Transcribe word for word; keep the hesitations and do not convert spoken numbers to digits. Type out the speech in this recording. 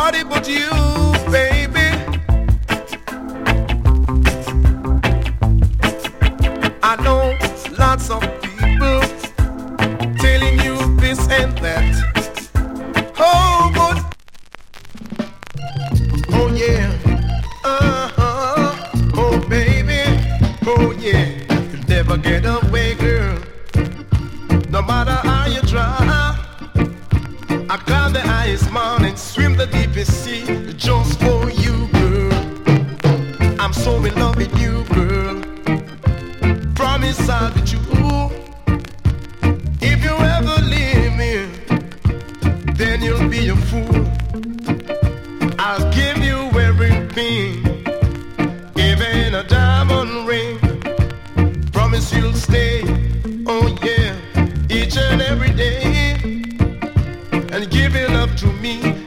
nobody but you, baby. I know lots of people telling you this and that. Oh, but oh yeah, uh-huh. Oh baby, oh yeah, you'll never get away, girl. No matter how you try, I climb the highest mountain, swim the deepest sea, just for you, girl. I'm so in love with you, girl. Promise I'll be true. If you ever leave me, then you'll be a fool. I'll give you everything, even a diamond ring. Promise you'll stay, oh yeah, each and every day, and give it up to me.